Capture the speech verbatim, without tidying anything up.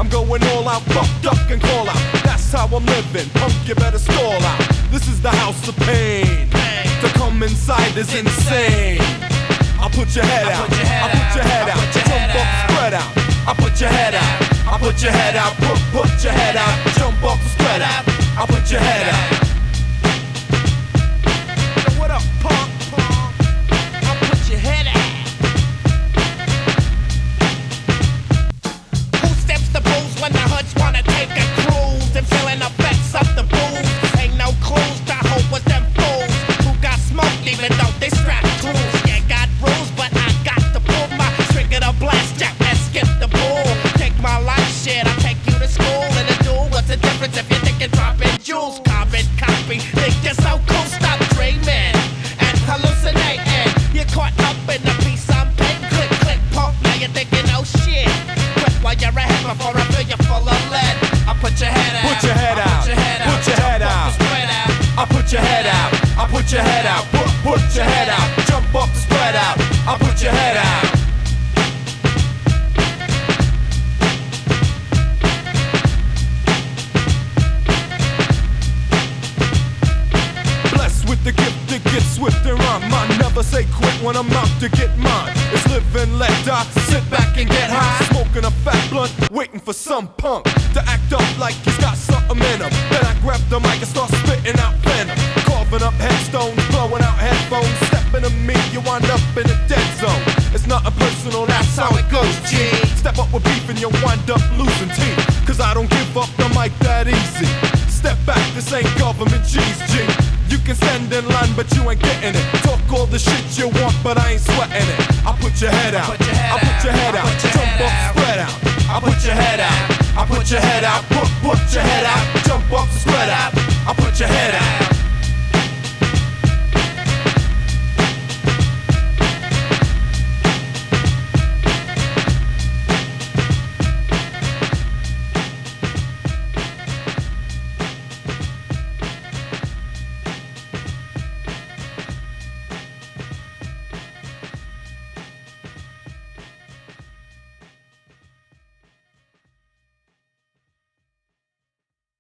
I'm going all out, fuck, duck, and call out. That's how I'm living, punk, you better stall out. This is the house of pain. To come inside is insane. I'll put your head out, I'll put your head out, jump off the spread out. I'll put your head out, I'll put your head out, put, put your head out, jump off the spread out. I'll put your head out. What up, punk? I'll put your head out. Who steps the booze when the hoods wanna take a cruise and feeling the effects of the booze? Ain't no clues to hope with them fools who got smoked even though they strapped tools. Yeah, got rules, but I got to pull my trigger to blast jack and skip the bull. Take my life shit, I'll take you to school in a duel. What's the difference if you're thinking dropping jewels? Carbon copy, think you're so cool, stop dreaming and hallucinating. You're caught up in the piece I'm painting. Click, click, pump, now you're thinking, oh shit. Quit while you're ahead before I fill you full of lead. I'll put your head out, put your head out, put your head out, put your head out. I'll put your head out, I'll put your head out, put, put your head out, jump off the spread out. I'll put your head out. Blessed with the gift to get swift and rhyme. I never say quit when I'm out to get mine. It's live and let die, sit back and get high. Smoking a fat blunt, waiting for some punk to act up like he's got something in him. Then I grab the mic and start spitting out venom. Carving up headstones, blowing out headphones. Stepping to me, you wind up in a dead zone. It's nothing personal, that's how it goes, G. Step up with beef and you wind up losing teeth. Cause I don't give up the mic that easy. Step back, this ain't government cheese, G. You can stand in line, but you ain't getting it. Talk all the shit you want, but I ain't sweating it. I'll put your head out, I'll put your head out, jump off the spread out. I'll put your head out, I'll put your head out, put, put your head out, jump off the spread out. I'll put your head out.